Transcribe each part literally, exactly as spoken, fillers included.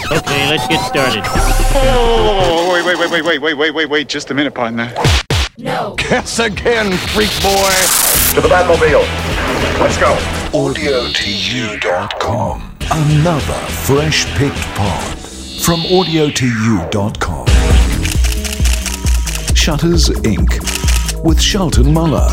Okay, let's get started. Oh, wait, wait, wait, wait, wait, wait, wait, wait, wait, just a minute, partner. No. Guess again, freak boy. To the Batmobile. Let's go. audio to you dot com. Another fresh picked pod from audio to you dot com. Shutters Incorporated with Shelton Muller.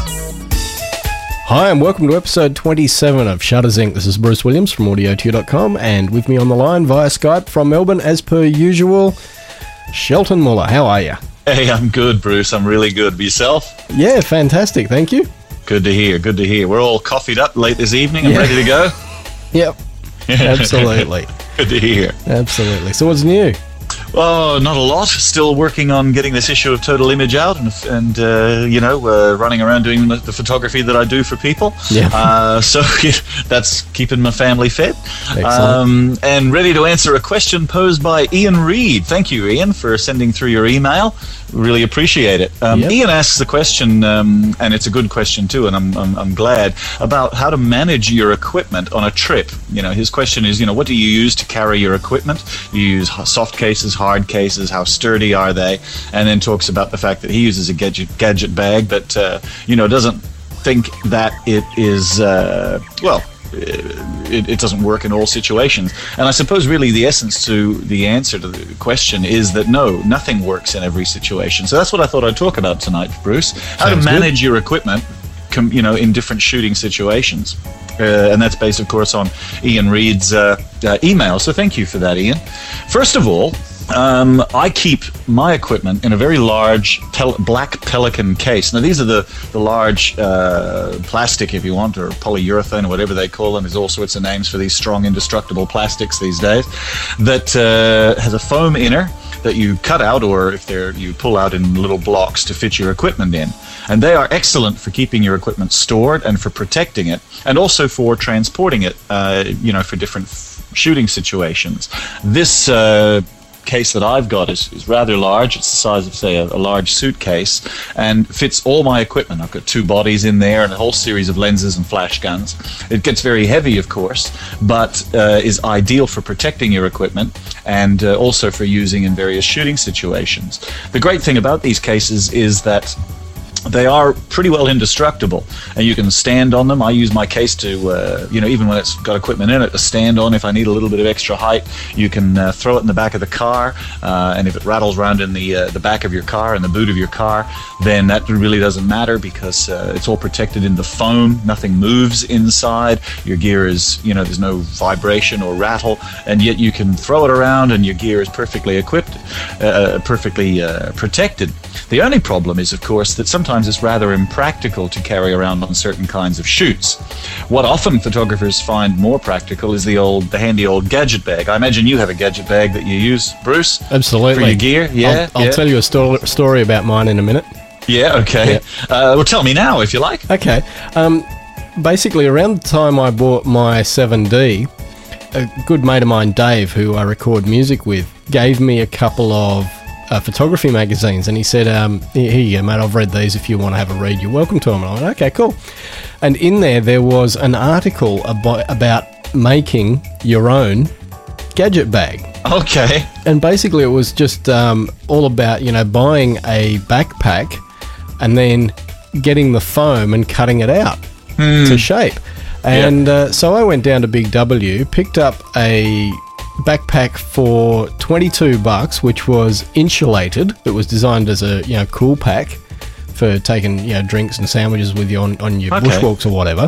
Hi and welcome to episode twenty-seven of Shutters Incorporated. This is Bruce Williams from audio to you dot com, and with me on the line via Skype from Melbourne, as per usual, Shelton Muller. How are you? Hey, I'm good, Bruce. I'm really good. Yourself? Yeah, fantastic. Thank you. Good to hear. Good to hear. We're all coffeeed up late this evening and yeah. ready to go? Yep. Absolutely. Good to hear. Absolutely. So what's new? Oh, not a lot. Still working on getting this issue of Total Image out and, and uh, you know, uh, running around doing the, the photography that I do for people. Yeah. Uh, so yeah, that's keeping my family fed. Excellent. Um, and ready to answer a question posed by Ian Reed. Thank you, Ian, for sending through your email. Really appreciate it. Um, yep. Ian asks the question, um, and it's a good question too, and I'm, I'm I'm glad, about how to manage your equipment on a trip. You know, his question is, you know, what do you use to carry your equipment? You use soft cases, hard cases, how sturdy are they? And then talks about the fact that he uses a gadget gadget bag, but uh, you know, doesn't think that it is uh, well. It, it doesn't work in all situations. And I suppose really the essence to the answer to the question is that no, nothing works in every situation. So that's what I thought I'd talk about tonight, Bruce. How Sounds to manage good. your equipment, com, you know, in different shooting situations. Uh, and that's based, of course, on Ian Reed's uh, uh, email. So thank you for that, Ian. First of all, Um, I keep my equipment in a very large pel- black Pelican case. Now, these are the, the large uh, plastic, if you want, or polyurethane, or whatever they call them. There's all sorts of names for these strong, indestructible plastics these days, that uh, has a foam inner that you cut out, or if they're you pull out in little blocks to fit your equipment in. And they are excellent for keeping your equipment stored and for protecting it, and also for transporting it, uh, you know, for different f- shooting situations. This uh, case that I've got is, is rather large. It's the size of, say, a, a large suitcase, and fits all my equipment. I've got two bodies in there and a whole series of lenses and flash guns. It gets very heavy, of course, but uh, is ideal for protecting your equipment and uh, also for using in various shooting situations. The great thing about these cases is that they are pretty well indestructible, and you can stand on them. I use my case to, uh, you know, even when it's got equipment in it, to stand on if I need a little bit of extra height. You can uh, throw it in the back of the car, uh, and if it rattles around in the uh, the back of your car, in the boot of your car, then that really doesn't matter, because uh, it's all protected in the foam. Nothing moves inside. Your gear is, you know, there's no vibration or rattle, and yet you can throw it around, and your gear is perfectly equipped, uh, perfectly uh, protected. The only problem is, of course, that sometimes it's rather impractical to carry around on certain kinds of shoots. What often photographers find more practical is the old, the handy old gadget bag. I imagine you have a gadget bag that you use, Bruce? Absolutely. For your gear? Yeah. I'll, I'll yeah. tell you a sto- story about mine in a minute. Yeah, okay. Yeah. Uh, well, tell me now, if you like. Okay. Um, basically, around the time I bought my seven D, a good mate of mine, Dave, who I record music with, gave me a couple of Uh, photography magazines, and he said, um, here you go, mate, I've read these. If you want to have a read, you're welcome to them. And I went, okay, cool. And in there, there was an article about, about making your own gadget bag. Okay. And basically, it was just um, all about, you know, buying a backpack and then getting the foam and cutting it out hmm. to shape. And yeah. uh, so I went down to Big W, picked up a backpack for twenty-two bucks, which was insulated. It was designed as a, you know, cool pack for taking, you know, drinks and sandwiches with you on, on your okay. bushwalks or whatever.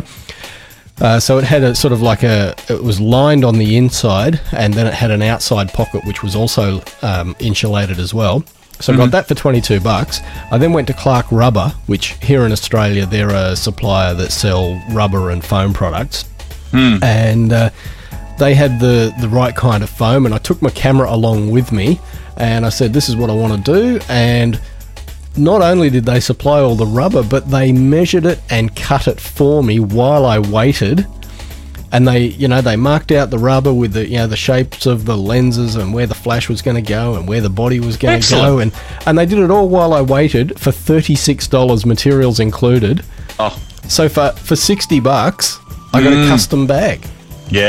Uh, so it had a sort of like a, it was lined on the inside, and then it had an outside pocket which was also um, insulated as well. So I got that for twenty-two bucks. I then went to Clark Rubber, which here in Australia, they're a supplier that sell rubber and foam products. Mm. And uh, they had the, the right kind of foam, and I took my camera along with me, and I said, this is what I want to do. And not only did they supply all the rubber, but they measured it and cut it for me while I waited. And they, you know, they marked out the rubber with the, you know, the shapes of the lenses and where the flash was going to go and where the body was going to go. And, and they did it all while I waited for thirty-six dollars, materials included. Oh. So for, for sixty bucks, I got mm. a custom bag. Yeah.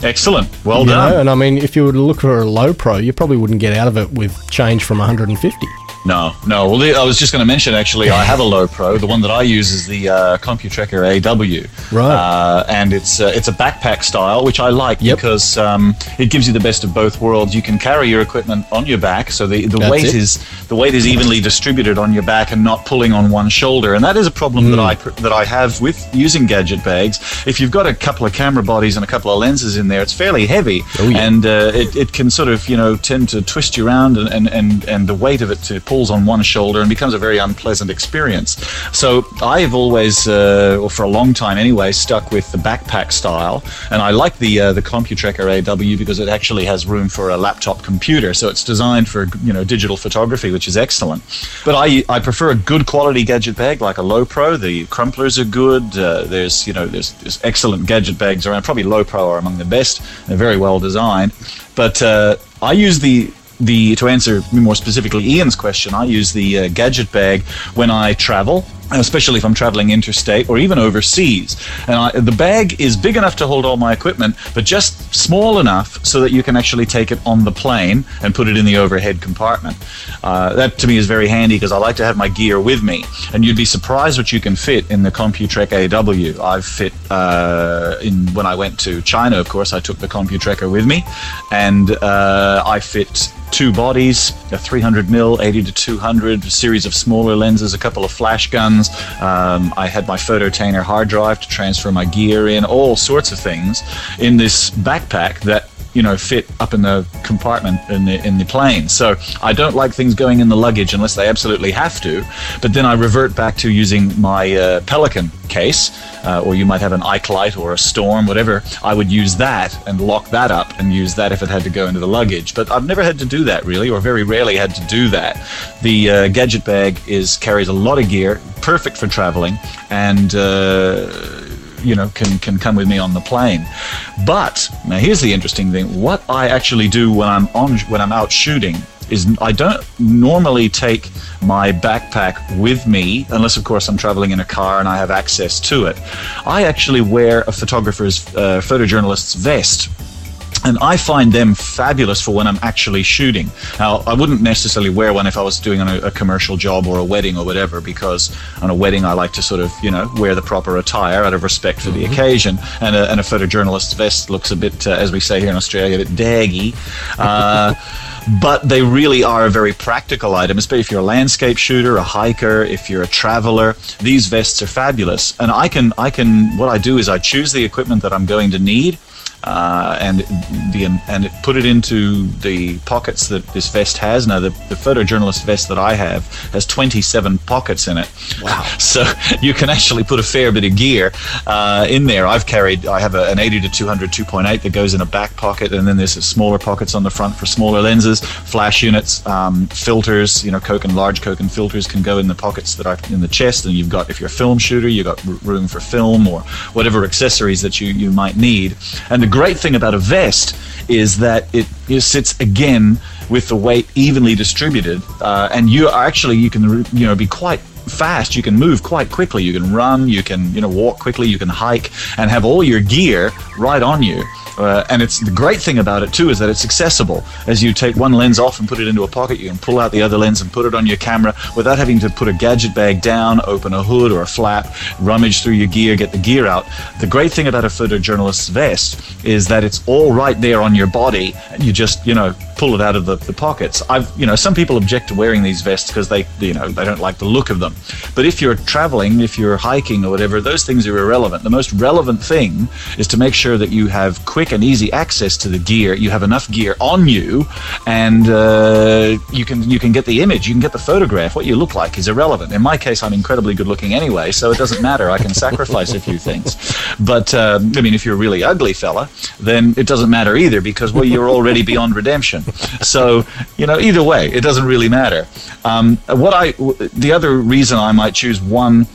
Excellent. Well You done. know, and I mean, if you were to look for a low pro, you probably wouldn't get out of it with change from one hundred fifty. No, no. Well, the, I was just going to mention, actually, I have a low pro. The one that I use is the uh, CompuTrekker A W. Right. Uh, and it's uh, it's a backpack style, which I like Yep. because um, it gives you the best of both worlds. You can carry your equipment on your back, so the, the That's weight it. is the weight is evenly distributed on your back and not pulling on one shoulder. And that is a problem Hmm. that I pr- that I have with using gadget bags. If you've got a couple of camera bodies and a couple of lenses in there, it's fairly heavy, Oh, yeah. and uh, it, it can sort of you know tend to twist you around, and, and, and, and the weight of it to, pulls on one shoulder and becomes a very unpleasant experience. So I've always, uh, or for a long time anyway, stuck with the backpack style, and I like the uh, the CompuTrekker A W because it actually has room for a laptop computer, so it's designed for you know digital photography, which is excellent. But I I prefer a good quality gadget bag like a Low Pro. The crumplers are good. Uh, there's you know there's, there's excellent gadget bags around. Probably Low Pro are among the best. They're very well designed. But uh, I use the The, to answer more specifically Ian's question, I use the uh, gadget bag when I travel, especially if I'm traveling interstate or even overseas. And I, the bag is big enough to hold all my equipment, but just small enough so that you can actually take it on the plane and put it in the overhead compartment. Uh, that to me is very handy because I like to have my gear with me. And you'd be surprised what you can fit in the CompuTrek A W. I've fit, uh, in when I went to China, of course, I took the CompuTrekker with me, and uh, I fit two bodies, a three hundred mil, eighty to two hundred, a series of smaller lenses, a couple of flash guns. Um, I had my Phototainer hard drive to transfer my gear in, all sorts of things in this backpack that you know fit up in the compartment in the in the plane. So I don't like things going in the luggage unless they absolutely have to. But then I revert back to using my uh, Pelican case, uh, or you might have an iClite or a Storm, whatever. I would use that and lock that up and use that if it had to go into the luggage. But I've never had to do that really, or very rarely had to do that. The uh, gadget bag is carries a lot of gear, perfect for traveling, and uh, you know, can, can come with me on the plane. But now here's the interesting thing. What I actually do when I'm on when I'm out shooting is I don't normally take my backpack with me, unless of course I'm traveling in a car and I have access to it. I actually wear a photographer's, uh, photojournalist's vest. And I find them fabulous for when I'm actually shooting. Now, I wouldn't necessarily wear one if I was doing a, a commercial job or a wedding or whatever, because on a wedding I like to sort of, you know, wear the proper attire out of respect for the occasion. And a, and a photojournalist's vest looks a bit, uh, as we say here in Australia, a bit daggy. Uh, But they really are a very practical item, especially if you're a landscape shooter, a hiker, if you're a traveler. These vests are fabulous. And I can, I can, what I do is I choose the equipment that I'm going to need, uh, and the and put it into the pockets that this vest has. Now, the, the photojournalist vest that I have has twenty-seven pockets in it. Wow. So you can actually put a fair bit of gear uh, in there. I've carried, I have a, an eighty to two hundred two point eight that goes in a back pocket, and then there's smaller pockets on the front for smaller lenses, flash units, um, filters, you know, Coke and large Coke and filters can go in the pockets that are in the chest, and you've got, if you're a film shooter, you've got r- room for film or whatever accessories that you, you might need. And the great thing about a vest is that it, it sits again with the weight evenly distributed, uh, and you are actually, you can, you know, be quite fast. You can move quite quickly. You can run, you can, you know, walk quickly, you can hike, and have all your gear right on you. Uh, and it's the great thing about it too is that it's accessible. As you take one lens off and put it into a pocket, you can pull out the other lens and put it on your camera without having to put a gadget bag down, open a hood or a flap, rummage through your gear, get the gear out. The great thing about a photojournalist's vest is that it's all right there on your body, and you just, you know, pull it out of the, the pockets. I've, you know, some people object to wearing these vests because they, you know, they don't like the look of them. But if you're traveling, if you're hiking or whatever, those things are irrelevant. The most relevant thing is to make sure that you have quick and easy access to the gear. You have enough gear on you, and uh, you can you can get the image, you can get the photograph. What you look like is irrelevant. In my case, I'm incredibly good looking anyway, so it doesn't matter. I can sacrifice a few things. But uh, I mean, if you're a really ugly fella, then it doesn't matter either, because well, you're already beyond redemption. So you know, either way, it doesn't really matter. Um, what I the other reason I might choose one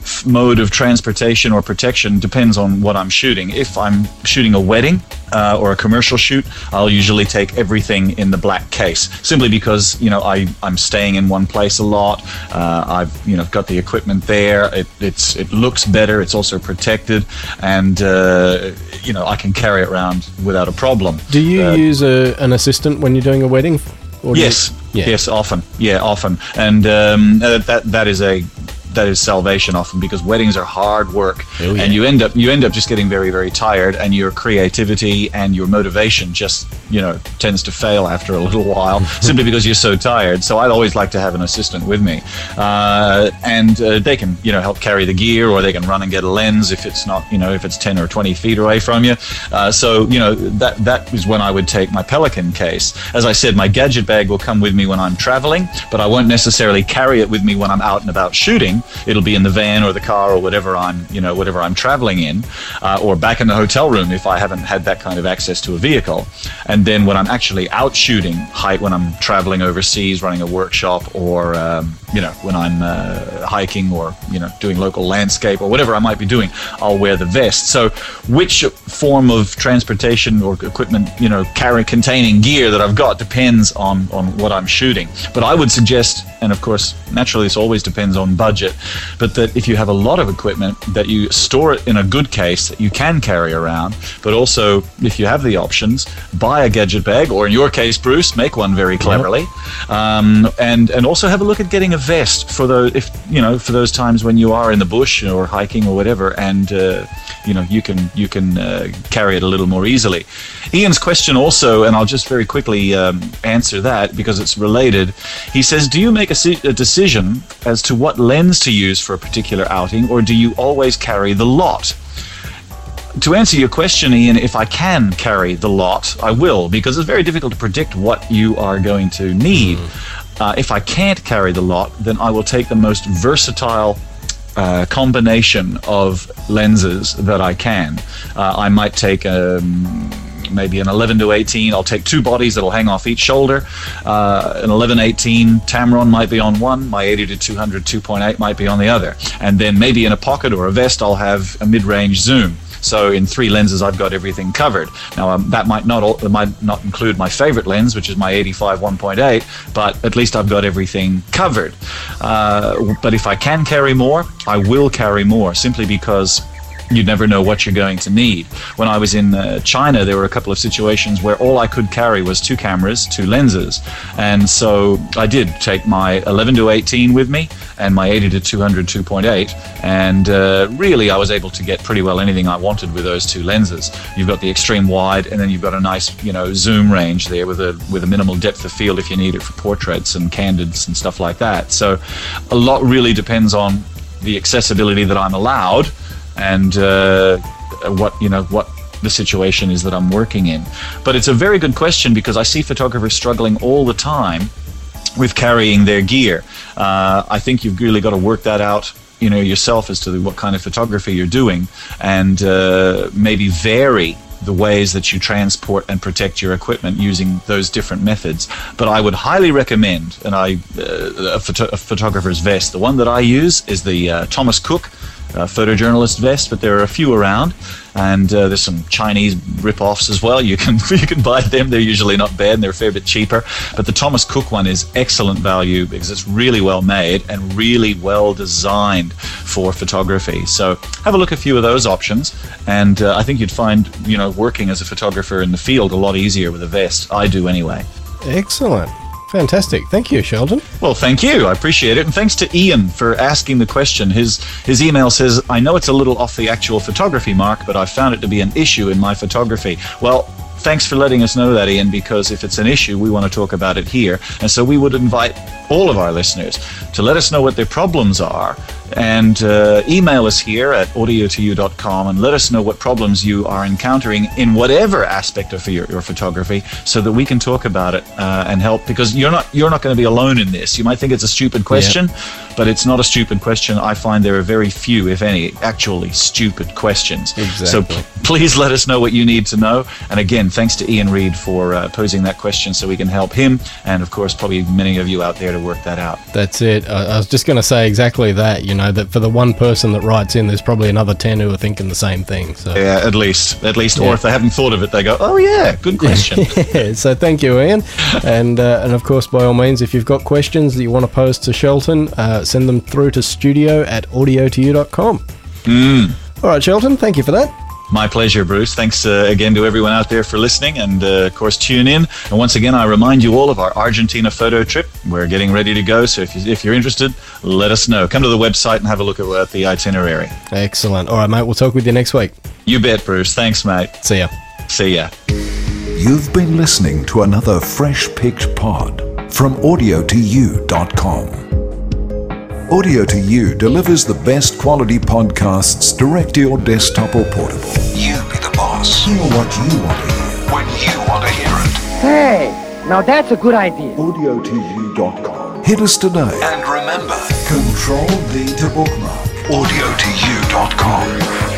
f- mode of transportation or protection depends on what I'm shooting. If I'm shooting a wedding uh, or a commercial shoot, I'll usually take everything in the black case, simply because, you know, I, I'm staying in one place a lot. Uh, I've, you know, got the equipment there. It, it's, it looks better. It's also protected, and, uh, you know, I can carry it around without a problem. Do you Uh, use a, an assistant when you're doing a wedding? Or do Yes, you- yeah. yes, often, yeah, often, and um, uh, that that is a that is salvation often, because weddings are hard work, Oh, yeah. and you end up you end up just getting very, very tired, and your creativity and your motivation just, you know, tends to fail after a little while, simply because you're so tired. So I always like to have an assistant with me, uh, and uh, they can, you know, help carry the gear, or they can run and get a lens if it's not, you know, if it's ten or twenty feet away from you. Uh, so, you know, that that is when I would take my Pelican case. As I said, my gadget bag will come with me when I'm traveling, but I won't necessarily carry it with me when I'm out and about shooting. It'll be in the van or the car or whatever I'm, you know, whatever I'm traveling in, uh, or back in the hotel room if I haven't had that kind of access to a vehicle. And then when I'm actually out shooting, height when I'm traveling overseas, running a workshop, or um, you know, when I'm uh, hiking, or, you know, doing local landscape, or whatever I might be doing, I'll wear the vest. So which form of transportation or equipment, you know, carry containing gear that I've got depends on on what I'm shooting. But I would suggest, and of course naturally this always depends on budget, but that if you have a lot of equipment, that you store it in a good case that you can carry around. But also, if you have the options, buy a gadget bag, or in your case, Bruce, make one very cleverly, um, and and also have a look at getting a vest for those, if you know, for those times when you are in the bush or hiking or whatever, and uh, you know, you can you can uh, carry it a little more easily. Ian's question also, and I'll just very quickly um, answer that because it's related. He says, do you make a, si- a decision as to what lens to use for a particular outing, or do you always carry the lot? To answer your question, Ian, if I can carry the lot, I will, because it's very difficult to predict what you are going to need. Uh, if I can't carry the lot, then I will take the most versatile Uh, combination of lenses that I can. Uh, I might take um, maybe an eleven to eighteen. I'll take two bodies that'll hang off each shoulder. Uh, an eleven eighteen Tamron might be on one. My eighty to two hundred two point eight might be on the other. And then maybe in a pocket or a vest, I'll have a mid-range zoom. So in three lenses, I've got everything covered. Now, um, that might not all, might not include my favorite lens, which is my eighty-five one point eight, but at least I've got everything covered. Uh, but if I can carry more, I will carry more, simply because you never know what you're going to need. When I was in uh, China, there were a couple of situations where all I could carry was two cameras, two lenses. And so I did take my eleven to eighteen with me and my eighty to two hundred two point eight. And uh, really, I was able to get pretty well anything I wanted with those two lenses. You've got the extreme wide, and then you've got a nice, you know, zoom range there with a with a minimal depth of field if you need it for portraits and candids and stuff like that. So a lot really depends on the accessibility that I'm allowed, and uh, what, you know, what the situation is that I'm working in. But it's a very good question, because I see photographers struggling all the time with carrying their gear. Uh, I think you've really got to work that out, you know, yourself, as to what kind of photography you're doing, and uh, maybe vary the ways that you transport and protect your equipment using those different methods. But I would highly recommend, and I uh, a, photo- a photographer's vest. The one that I use is the uh, Thomas Cook Uh, photojournalist vest, but there are a few around, and uh, there's some Chinese rip-offs as well. You can you can buy them. They're usually not bad, and they're a fair bit cheaper. But the Thomas Cook one is excellent value, because it's really well made and really well designed for photography. So have a look at a few of those options, and uh, I think you'd find, you know, working as a photographer in the field a lot easier with a vest. I do anyway. Excellent. Fantastic. Thank you, Sheldon. Well, thank you. I appreciate it. And thanks to Ian for asking the question. His his email says, I know it's a little off the actual photography mark, but I found it to be an issue in my photography. Well, thanks for letting us know that, Ian, because if it's an issue, we want to talk about it here. And so we would invite all of our listeners to let us know what their problems are, and uh, email us here at audio to you dot com and let us know what problems you are encountering in whatever aspect of your, your photography, so that we can talk about it uh, and help, because you're not you're not going to be alone in this. You might think it's a stupid question, yeah, but it's not a stupid question. I find there are very few, if any, actually stupid questions. Exactly. So p- please let us know what you need to know. And again, thanks to Ian Reed for uh, posing that question, so we can help him, and of course probably many of you out there to work that out. That's it. I, I was just going to say exactly that. You know, that for the one person that writes in, there's probably another ten who are thinking the same thing. So Yeah, at least. At least. Yeah. Or if they haven't thought of it, they go, oh, yeah, good question. yeah, so thank you, Ian. And uh, and of course, by all means, if you've got questions that you want to pose to Shelton, uh, send them through to studio at audio to you dot com. Mm. All right, Shelton, thank you for that. My pleasure, Bruce. Thanks uh, again to everyone out there for listening, and uh, of course, tune in. And once again, I remind you all of our Argentina photo trip. We're getting ready to go, so if, you, if you're interested, let us know. Come to the website and have a look at, at the itinerary. Excellent. All right, mate, we'll talk with you next week. You bet, Bruce. Thanks, mate. See ya. See ya. You've been listening to another Fresh Picked Pod from audio to you dot com. Audio to You delivers the best quality podcasts direct to your desktop or portable. You be the boss. Hear what you want to hear when you want to hear it. Hey, now that's a good idea. audio to you dot com. Hit us today. And remember, Control V to bookmark. audio to you dot com.